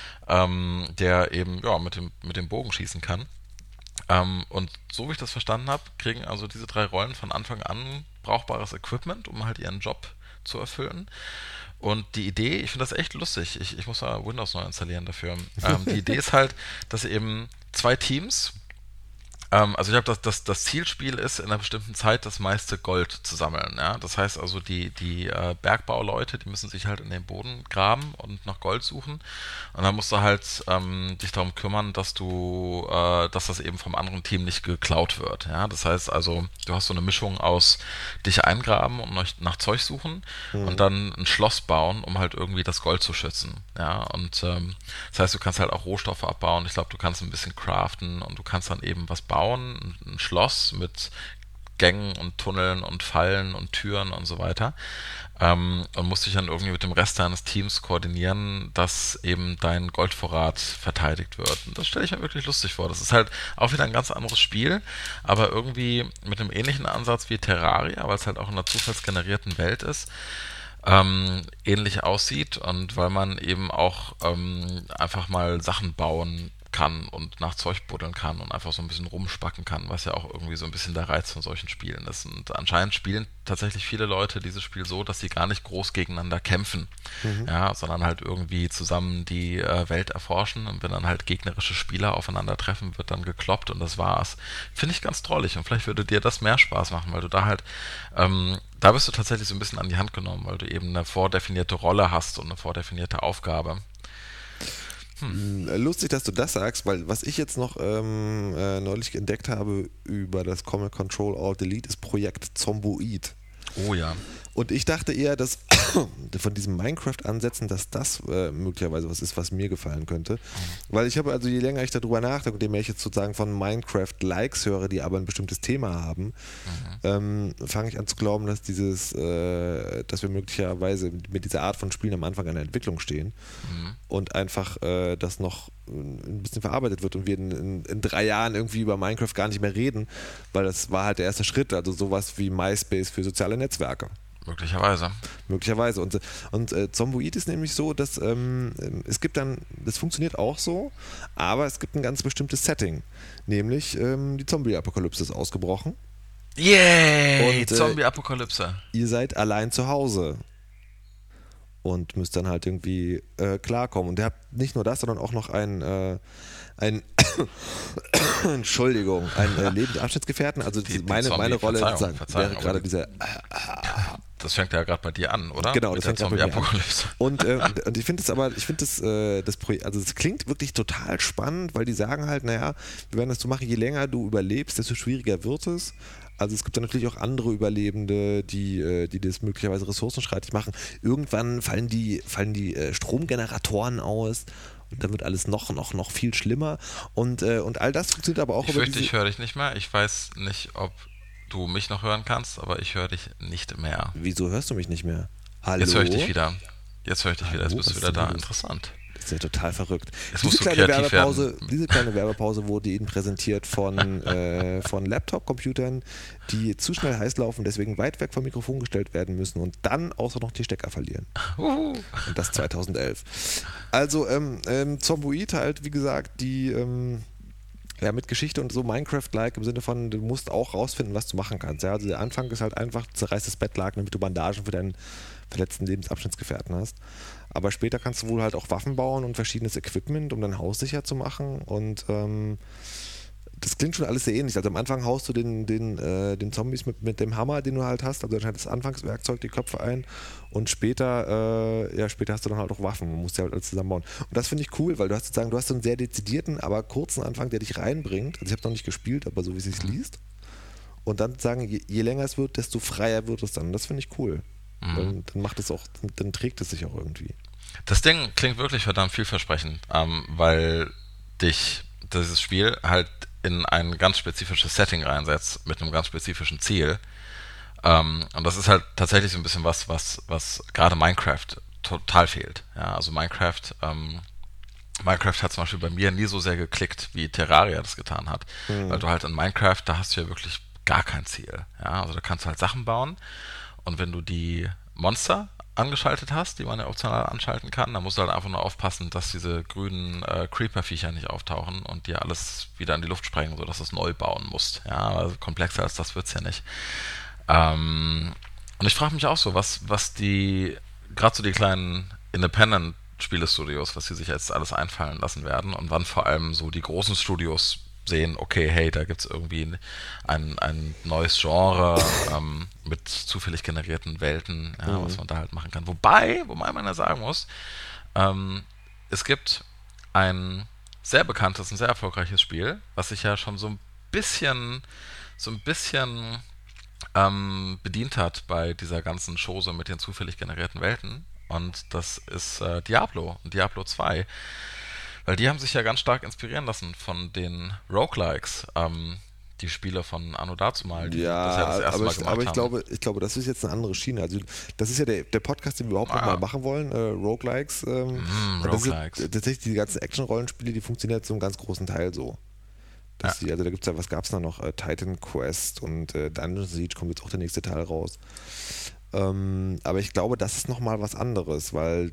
der eben mit dem Bogen schießen kann. Und so wie ich das verstanden habe, kriegen also diese 3 Rollen von Anfang an brauchbares Equipment, um halt ihren Job zu erfüllen. Und die Idee, ich finde das echt lustig, ich muss mal Windows neu installieren dafür. Die Idee ist halt, dass eben 2 Teams, also ich glaube, das Zielspiel ist, in einer bestimmten Zeit das meiste Gold zu sammeln. Ja? Das heißt also, die Bergbauleute, die müssen sich halt in den Boden graben und nach Gold suchen. Und dann musst du halt dich darum kümmern, dass das eben vom anderen Team nicht geklaut wird. Ja? Das heißt also, du hast so eine Mischung aus dich eingraben und nach Zeug suchen und dann ein Schloss bauen, um halt irgendwie das Gold zu schützen. Ja? Und das heißt, du kannst halt auch Rohstoffe abbauen. Ich glaube, du kannst ein bisschen craften und du kannst dann eben was bauen, ein Schloss mit Gängen und Tunneln und Fallen und Türen und so weiter, und musst dich dann irgendwie mit dem Rest deines Teams koordinieren, dass eben dein Goldvorrat verteidigt wird. Und das stelle ich mir wirklich lustig vor. Das ist halt auch wieder ein ganz anderes Spiel, aber irgendwie mit einem ähnlichen Ansatz wie Terraria, weil es halt auch in einer zufallsgenerierten Welt ist, ähnlich aussieht und weil man eben auch einfach mal Sachen bauen kann und nach Zeug buddeln kann und einfach so ein bisschen rumspacken kann, was ja auch irgendwie so ein bisschen der Reiz von solchen Spielen ist. Und anscheinend spielen tatsächlich viele Leute dieses Spiel so, dass sie gar nicht groß gegeneinander kämpfen, ja, sondern halt irgendwie zusammen die Welt erforschen, und wenn dann halt gegnerische Spieler aufeinandertreffen, wird dann gekloppt und das war's. Finde ich ganz drollig, und vielleicht würde dir das mehr Spaß machen, weil du da halt da bist du tatsächlich so ein bisschen an die Hand genommen, weil du eben eine vordefinierte Rolle hast und eine vordefinierte Aufgabe. Lustig, dass du das sagst, weil was ich jetzt noch neulich entdeckt habe über das Command Control Alt Delete ist Projekt Zomboid. Oh ja. Und ich dachte eher, dass von diesem Minecraft-Ansätzen, dass das möglicherweise was ist, was mir gefallen könnte. Weil ich habe also, je länger ich darüber nachdenke und je mehr ich jetzt sozusagen von Minecraft-Likes höre, die aber ein bestimmtes Thema haben, fange ich an zu glauben, dass dass wir möglicherweise mit dieser Art von Spielen am Anfang einer Entwicklung stehen und einfach das noch ein bisschen verarbeitet wird und wir in 3 Jahren irgendwie über Minecraft gar nicht mehr reden, weil das war halt der erste Schritt, also sowas wie MySpace für soziale Netzwerke. Möglicherweise. Und Zomboid ist nämlich so, dass es gibt dann, das funktioniert auch so, aber es gibt ein ganz bestimmtes Setting, nämlich die Zombie-Apokalypse ist ausgebrochen. Yay! Und, Zombie-Apokalypse. Ihr seid allein zu Hause und müsst dann halt irgendwie klarkommen. Und ihr habt nicht nur das, sondern auch noch ein lebenden Abschnittsgefährten. Also meine Rolle wäre gerade dieser das fängt ja gerade bei dir an, oder? Genau, Mit das der fängt gerade bei mir an. Zombie-Apokalypse. Und ich finde das Projekt, also es klingt wirklich total spannend, weil die sagen halt, naja, wir werden das so machen, je länger du überlebst, desto schwieriger wird es. Also es gibt dann natürlich auch andere Überlebende, die das möglicherweise ressourcenstreitig machen. Irgendwann fallen die Stromgeneratoren aus und dann wird alles noch viel schlimmer. Und all das funktioniert aber auch Ich fürchte, ich höre dich nicht mehr. Ich weiß nicht, ob du mich noch hören kannst, aber ich höre dich nicht mehr. Wieso hörst du mich nicht mehr? Hallo? Jetzt höre ich dich wieder. Jetzt bist du was wieder ist da. denn das? Interessant. Das ist ja total verrückt. Jetzt musst du kreativ werden. Diese kleine Werbepause wurde Ihnen präsentiert von Laptop-Computern, die zu schnell heiß laufen, deswegen weit weg vom Mikrofon gestellt werden müssen und dann außer noch die Stecker verlieren. Und das 2011. Also Zomboid halt, wie gesagt, die mit Geschichte und so Minecraft-like im Sinne von, du musst auch rausfinden, was du machen kannst. Ja? Also der Anfang ist halt einfach, zerreiß das Bettlaken, damit du Bandagen für deinen verletzten Lebensabschnittsgefährten hast. Aber später kannst du wohl halt auch Waffen bauen und verschiedenes Equipment, um dein Haus sicher zu machen. Und das klingt schon alles sehr ähnlich. Also am Anfang haust du den Zombies mit dem Hammer, den du halt hast, also das Anfangswerkzeug, die Köpfe ein. Und später hast du dann halt auch Waffen. Man muss ja halt alles zusammenbauen. Und das finde ich cool, weil du hast so einen sehr dezidierten, aber kurzen Anfang, der dich reinbringt. Also ich habe noch nicht gespielt, aber so wie es sich liest. Und dann sagen, je länger es wird, desto freier wird es dann. Und das finde ich cool. Dann macht es auch, dann trägt es sich auch irgendwie. Das Ding klingt wirklich verdammt vielversprechend, weil dich dieses Spiel halt in ein ganz spezifisches Setting reinsetzt mit einem ganz spezifischen Ziel. Und das ist halt tatsächlich so ein bisschen was gerade Minecraft total fehlt. Ja, also Minecraft hat zum Beispiel bei mir nie so sehr geklickt, wie Terraria das getan hat. Weil du halt in Minecraft, da hast du ja wirklich gar kein Ziel. Ja, also da kannst du halt Sachen bauen. Und wenn du die Monster angeschaltet hast, die man ja optional anschalten kann, dann musst du halt einfach nur aufpassen, dass diese grünen Creeper-Viecher nicht auftauchen und dir alles wieder in die Luft sprengen, sodass du es neu bauen musst. Ja, also komplexer als das wird's ja nicht. Und ich frage mich auch so, was die, gerade so die kleinen Independent-Spielestudios, was sie sich jetzt alles einfallen lassen werden und wann vor allem so die großen Studios sehen, okay, hey, da gibt es irgendwie ein neues Genre mit zufällig generierten Welten, was man da halt machen kann. Wobei man ja sagen muss, es gibt ein sehr bekanntes und sehr erfolgreiches Spiel, was sich ja schon so ein bisschen bedient hat bei dieser ganzen Chose mit den zufällig generierten Welten. Und das ist Diablo und Diablo 2. Weil die haben sich ja ganz stark inspirieren lassen von den Roguelikes, die Spiele von Anno dazumal, die das ja das erste Mal gemacht haben. Ich glaube, das ist jetzt eine andere Schiene. Also das ist ja der Podcast, den wir überhaupt noch mal machen wollen, Roguelikes. Roguelikes. Tatsächlich die ganzen Action-Rollenspiele, die funktionieren zu einem ganz großen Teil so. Also da gibt es ja, was gab es da noch? Titan Quest und Dungeon Siege kommt jetzt auch der nächste Teil raus. Aber ich glaube, das ist nochmal was anderes, weil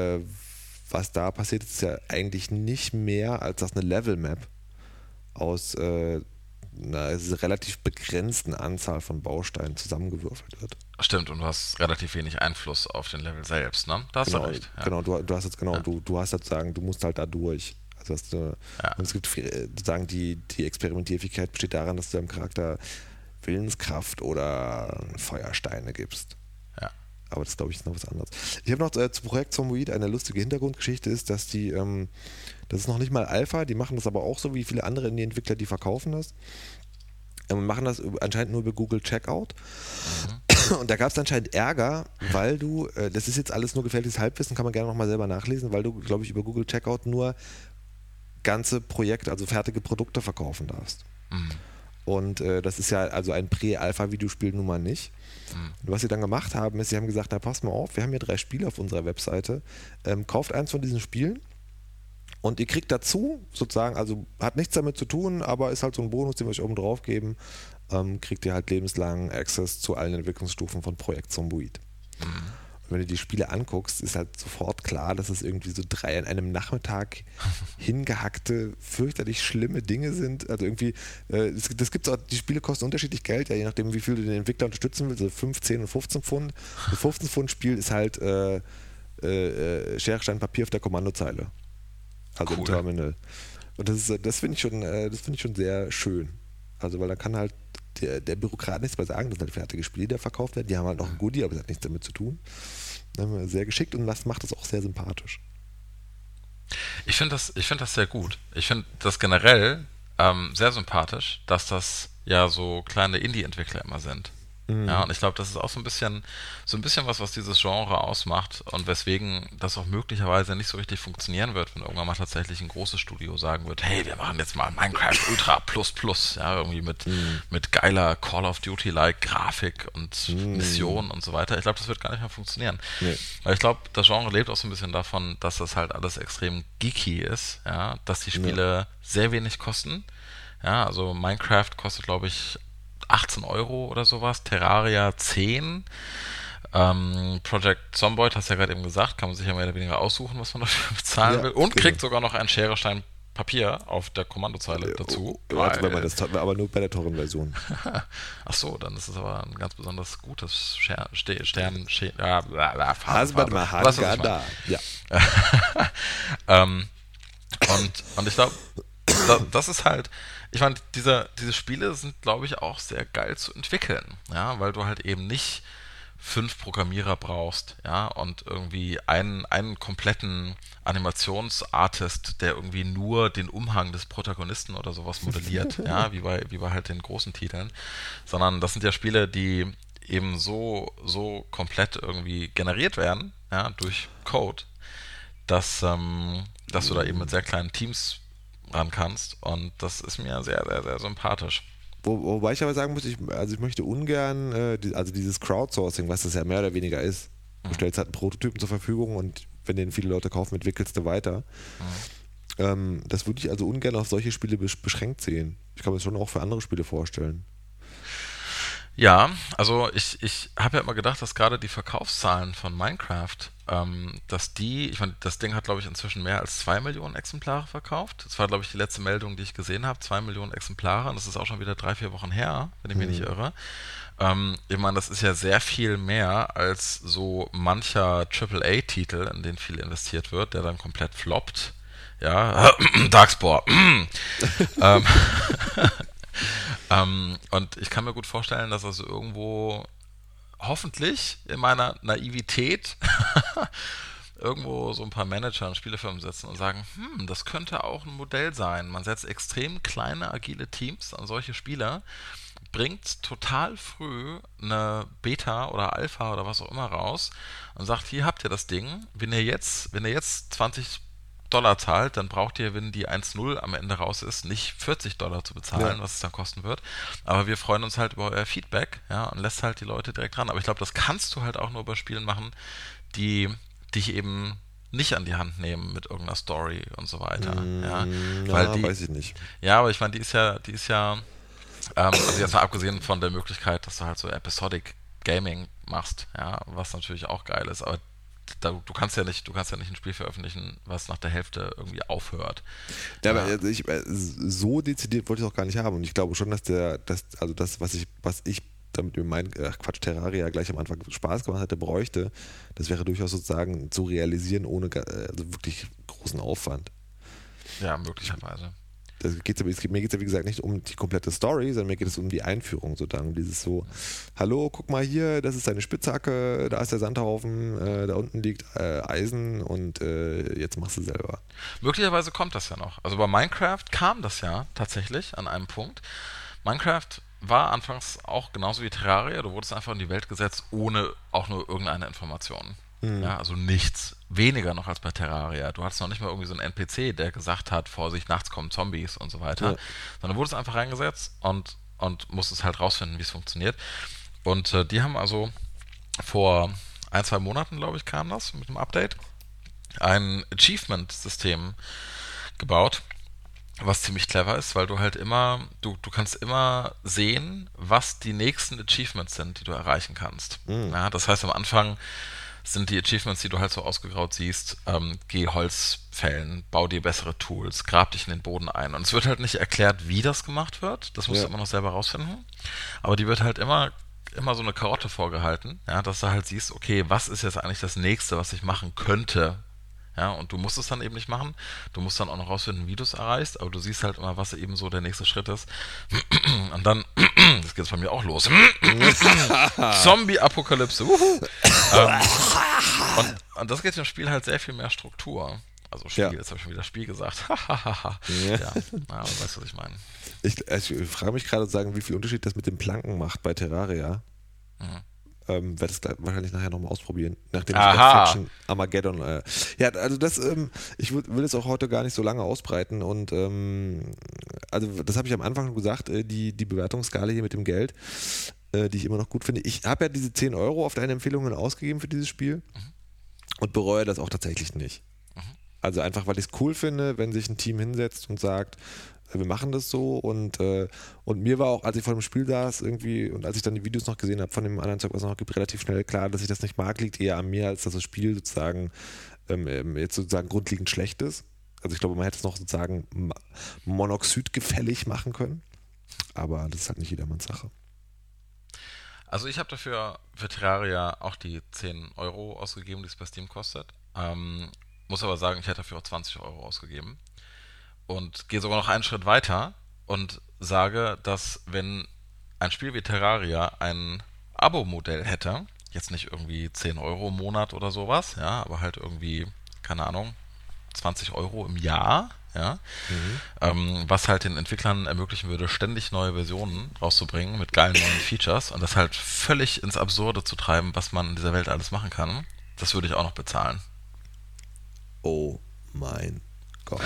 was da passiert, ist ja eigentlich nicht mehr, als dass eine Level-Map aus einer relativ begrenzten Anzahl von Bausteinen zusammengewürfelt wird. Stimmt, und du hast relativ wenig Einfluss auf den Level selbst, ne? Da hast du recht. Ja. Genau, du hast jetzt du hast sozusagen, du musst halt da durch. Also und es gibt sozusagen die Experimentierfähigkeit besteht daran, dass du deinem Charakter Willenskraft oder Feuersteine gibst. Ja. Aber das, glaube ich, ist noch was anderes. Ich habe noch zu Projekt Zomboid eine lustige Hintergrundgeschichte ist, dass das ist noch nicht mal Alpha, die machen das aber auch so wie viele andere Indie-Entwickler, die verkaufen das. Und machen das anscheinend nur über Google Checkout. Und da gab es anscheinend Ärger, weil das ist jetzt alles nur gefährliches Halbwissen, kann man gerne nochmal selber nachlesen, weil du, glaube ich, über Google Checkout nur ganze Projekte, also fertige Produkte verkaufen darfst. Und das ist ja also ein Prä-Alpha-Videospiel nun mal nicht. Und was sie dann gemacht haben, ist, sie haben gesagt, na passt mal auf, wir haben hier 3 Spiele auf unserer Webseite, kauft eins von diesen Spielen und ihr kriegt dazu, sozusagen, also hat nichts damit zu tun, aber ist halt so ein Bonus, den wir euch oben drauf geben, kriegt ihr halt lebenslangen Access zu allen Entwicklungsstufen von Projekt Zomboid. Und wenn du die Spiele anguckst, ist halt sofort klar, dass es irgendwie so 3 an einem Nachmittag hingehackte, fürchterlich schlimme Dinge sind. Also irgendwie, das gibt's auch, die Spiele kosten unterschiedlich Geld, ja, je nachdem, wie viel du den Entwickler unterstützen willst, also 5, 10 und 15 Pfund. Das 15 Pfund Spiel ist halt Schere, Stein, Papier auf der Kommandozeile. Also im Terminal. Und das finde ich schon sehr schön. Also, weil da kann halt der Bürokrat nichts mehr sagen, das sind halt fertige Spiele, die da verkauft werden. Die haben halt noch ein Goodie, aber das hat nichts damit zu tun. Sehr geschickt und das macht das auch sehr sympathisch. Ich finde das sehr gut. Ich finde das generell sehr sympathisch, dass das ja so kleine Indie-Entwickler immer sind. Ja, und ich glaube, das ist auch so ein bisschen was dieses Genre ausmacht und weswegen das auch möglicherweise nicht so richtig funktionieren wird, wenn irgendwann mal tatsächlich ein großes Studio sagen wird, hey, wir machen jetzt mal Minecraft Ultra Plus Plus, ja, irgendwie mit geiler Call of Duty-like Grafik und Missionen und so weiter. Ich glaube, das wird gar nicht mehr funktionieren. Nee. Weil ich glaube, das Genre lebt auch so ein bisschen davon, dass das halt alles extrem geeky ist, ja, dass die Spiele sehr wenig kosten. Ja, also Minecraft kostet, glaube ich, 18 Euro oder sowas, Terraria 10. Project Zomboid, hast du ja gerade eben gesagt, kann man sich ja mehr oder weniger aussuchen, was man dafür bezahlen will. Und kriegt sogar noch ein Schere, Stein, Papier auf der Kommandozeile dazu. Also wenn man das, aber nur bei der teuren Version. Ach so, dann ist es aber ein ganz besonders gutes Und ich glaube, das ist halt, ich meine, diese Spiele sind, glaube ich, auch sehr geil zu entwickeln, ja, weil du halt eben nicht 5 Programmierer brauchst, ja, und irgendwie einen kompletten Animationsartist, der irgendwie nur den Umhang des Protagonisten oder sowas modelliert, ja, wie bei halt den großen Titeln, sondern das sind ja Spiele, die eben so komplett irgendwie generiert werden, ja, durch Code, dass du da eben mit sehr kleinen Teams ran kannst und das ist mir sehr, sehr, sehr sympathisch. Wobei ich aber sagen muss, ich möchte ungern, dieses Crowdsourcing, was das ja mehr oder weniger ist. Du stellst halt einen Prototypen zur Verfügung und wenn den viele Leute kaufen, entwickelst du weiter. Das würde ich also ungern auf solche Spiele beschränkt sehen. Ich kann mir das schon auch für andere Spiele vorstellen. Ja, also ich habe ja immer gedacht, dass gerade die Verkaufszahlen von Minecraft, ich meine, das Ding hat, glaube ich, inzwischen mehr als 2 Millionen Exemplare verkauft. Das war, glaube ich, die letzte Meldung, die ich gesehen habe, 2 Millionen Exemplare und das ist auch schon wieder 3-4 Wochen her, wenn ich mich nicht irre. Ich meine, das ist ja sehr viel mehr als so mancher AAA-Titel, in den viel investiert wird, der dann komplett floppt. Ja, Darkspore. Und ich kann mir gut vorstellen, dass das irgendwo hoffentlich in meiner Naivität irgendwo so ein paar Manager und Spielefirmen sitzen und sagen, das könnte auch ein Modell sein. Man setzt extrem kleine, agile Teams an solche Spieler, bringt total früh eine Beta oder Alpha oder was auch immer raus und sagt, hier habt ihr das Ding, wenn ihr jetzt $20 zahlt, dann braucht ihr, wenn die 1.0 am Ende raus ist, nicht $40 zu bezahlen, was es dann kosten wird. Aber wir freuen uns halt über euer Feedback, ja, und lässt halt die Leute direkt ran. Aber ich glaube, das kannst du halt auch nur bei Spielen machen, die dich eben nicht an die Hand nehmen mit irgendeiner Story und so weiter. Weil weiß ich nicht. Ja, aber ich meine, die ist ja also jetzt mal abgesehen von der Möglichkeit, dass du halt so Episodic Gaming machst, ja, was natürlich auch geil ist, aber du kannst ja nicht ein Spiel veröffentlichen, was nach der Hälfte irgendwie aufhört. Ja, aber so dezidiert wollte ich es auch gar nicht haben. Und ich glaube schon, dass was ich damit mit meinem Terraria gleich am Anfang Spaß gemacht hätte, bräuchte, das wäre durchaus sozusagen zu realisieren ohne wirklich großen Aufwand. Ja, möglicherweise. Mir geht es ja, wie gesagt, nicht um die komplette Story, sondern mir geht es um die Einführung sozusagen. Um dieses so, hallo, guck mal hier, das ist deine Spitzhacke, da ist der Sandhaufen, da unten liegt Eisen und jetzt machst du selber. Möglicherweise kommt das ja noch. Also bei Minecraft kam das ja tatsächlich an einem Punkt. Minecraft war anfangs auch genauso wie Terraria, du wurdest einfach in die Welt gesetzt, ohne auch nur irgendeine Information. Ja, also nichts. Weniger noch als bei Terraria. Du hattest noch nicht mal irgendwie so einen NPC, der gesagt hat, Vorsicht, nachts kommen Zombies und so weiter. Ja. Sondern wurdest einfach reingesetzt und musstest halt rausfinden, wie es funktioniert. Und die haben also vor 1-2 Monaten, glaube ich, kam das mit dem Update, ein Achievement-System gebaut, was ziemlich clever ist, weil du halt immer, du kannst immer sehen, was die nächsten Achievements sind, die du erreichen kannst. Ja, das heißt, am Anfang sind die Achievements, die du halt so ausgegraut siehst, geh Holz fällen, bau dir bessere Tools, grab dich in den Boden ein. Und es wird halt nicht erklärt, wie das gemacht wird. Das musst du immer noch selber rausfinden. Aber die wird halt immer so eine Karotte vorgehalten, ja, dass du halt siehst, okay, was ist jetzt eigentlich das Nächste, was ich machen könnte? Ja, und du musst es dann eben nicht machen. Du musst dann auch noch rausfinden, wie du es erreichst, aber du siehst halt immer, was eben so der nächste Schritt ist. Und dann Das geht bei mir auch los. Zombie-Apokalypse. Und das geht im Spiel halt sehr viel mehr Struktur. Also Spiel, jetzt habe ich schon wieder Spiel gesagt. Ja, aber weißt du, was ich meine. Ich frage mich gerade sagen, wie viel Unterschied das mit dem Planken macht bei Terraria. Werde das wahrscheinlich nachher nochmal ausprobieren, nachdem ich Fiction Armageddon. Ja, also das, ich will es auch heute gar nicht so lange ausbreiten und also das habe ich am Anfang schon gesagt, die Bewertungsskala hier mit dem Geld, die ich immer noch gut finde. Ich habe ja diese 10 Euro auf deine Empfehlungen ausgegeben für dieses Spiel und bereue das auch tatsächlich nicht. Also einfach, weil ich es cool finde, wenn sich ein Team hinsetzt und sagt, wir machen das so und mir war auch, als ich vor dem Spiel saß irgendwie und als ich dann die Videos noch gesehen habe von dem anderen Zeug, was es noch gibt, relativ schnell klar, dass ich das nicht mag, liegt eher an mir, als dass das Spiel sozusagen jetzt sozusagen grundlegend schlecht ist. Also ich glaube, man hätte es noch sozusagen monoxidgefällig machen können, aber das ist halt nicht jedermanns Sache. Also ich habe dafür für Terraria auch die 10 Euro ausgegeben, die es bei Steam kostet. Muss aber sagen, ich hätte dafür auch 20 Euro ausgegeben. Und gehe sogar noch einen Schritt weiter und sage, dass wenn ein Spiel wie Terraria ein Abo-Modell hätte, jetzt nicht irgendwie 10 Euro im Monat oder sowas, ja, aber halt irgendwie, keine Ahnung, 20 Euro im Jahr, ja, was halt den Entwicklern ermöglichen würde, ständig neue Versionen rauszubringen mit geilen neuen Features und das halt völlig ins Absurde zu treiben, was man in dieser Welt alles machen kann, das würde ich auch noch bezahlen. Oh mein Gott.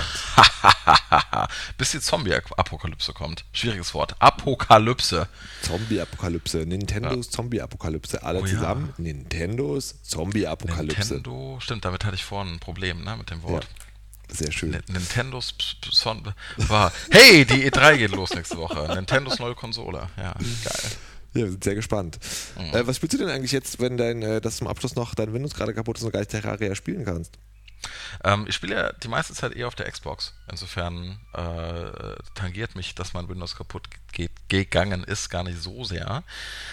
Bis die Zombie-Apokalypse kommt. Schwieriges Wort. Apokalypse. Zombie-Apokalypse. Nintendos Zombie-Apokalypse. Alle zusammen. Nintendos Zombie-Apokalypse. Nintendo, stimmt, damit hatte ich vorhin ein Problem, ne, mit dem Wort. Ja, sehr schön. Nintendos Hey, die E3 geht los nächste Woche. Nintendos neue Konsole. Ja, geil. Ja, wir sind sehr gespannt. Was spielst du denn eigentlich jetzt, wenn das zum Abschluss noch dein Windows gerade kaputt ist und gar nicht Terraria spielen kannst? Ich spiele ja die meiste Zeit eher auf der Xbox. Insofern tangiert mich, dass mein Windows kaputt gegangen ist, gar nicht so sehr.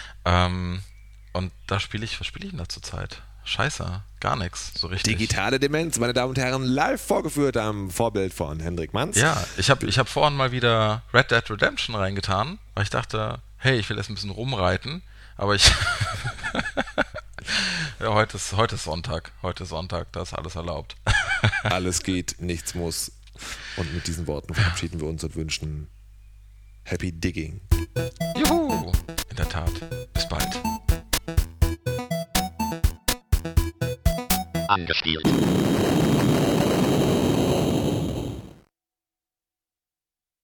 Und da was spiele ich denn da zurzeit? Scheiße, gar nichts, so richtig. Digitale Demenz, meine Damen und Herren, live vorgeführt am Vorbild von Hendrik Manns. Ja, ich hab vorhin mal wieder Red Dead Redemption reingetan, weil ich dachte, hey, ich will jetzt ein bisschen rumreiten, aber ich... Ja, heute ist Sonntag. Heute ist Sonntag, da ist alles erlaubt. Alles geht, nichts muss. Und mit diesen Worten verabschieden wir uns und wünschen Happy Digging. Juhu! In der Tat. Bis bald. Angespielt.